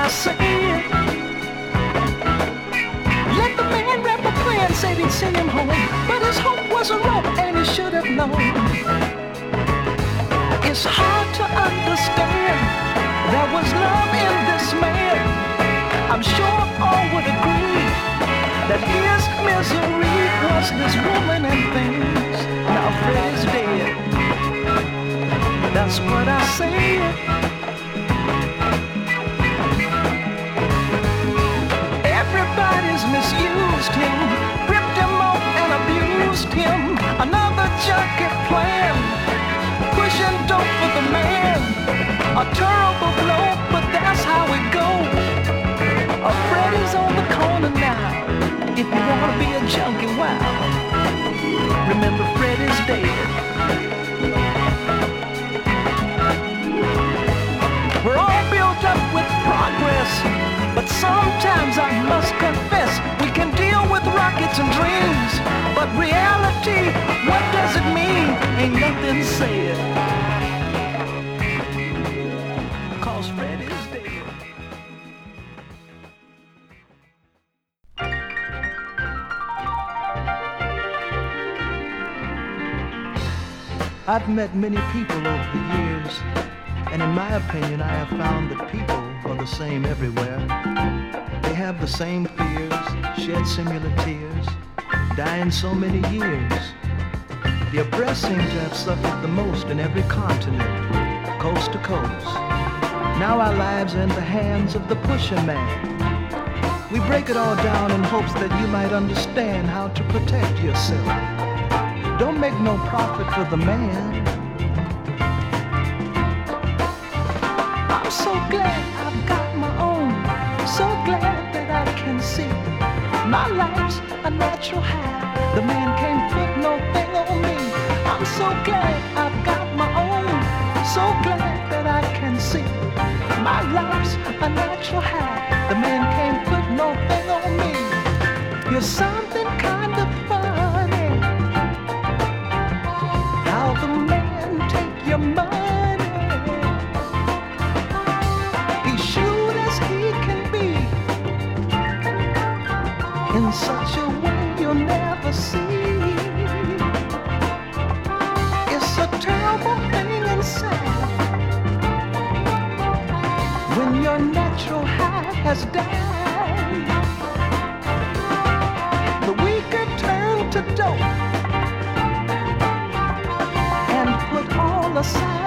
say it. Let the man rap a plan, said he'd send him home, but his hope was a rope and he should have known. It's hard to understand there was love in this man. I'm sure all would agree that his misery was his woman and things. Now Fred is dead, that's what I say. Everybody's misused him, ripped him off and abused him. Another junkie plan, pushing dope for the man. A terrible blow, but that's how it goes. Freddy's on the corner now. If you wanna be a junkie, wow, remember Freddy's dead. We're all built up with progress, but sometimes I must confess we can deal with rockets and dreams, but reality, what does it mean? Ain't nothing said, 'cause Freddy's dead. I've met many people over the years, and in my opinion I have found that people are the same everywhere. They have the same fears, shed similar tears, die in so many years. The oppressed seem to have suffered the most in every continent, coast to coast. Now our lives are in the hands of the pusher man. We break it all down in hopes that you might understand how to protect yourself. Don't make no profit for the man. I'm so glad I've got my own, so glad that I can see my life's a natural high. The man can't put no thing on me. I'm so glad I've got my own, so glad that I can see my life's a natural high. The man can't put no thing on me. You're something kind of funny, how the man take your money. He's shrewd as he can be, in such a way you'll never see. It's a terrible thing inside when your natural high has died. The weaker turn to dope and put all aside.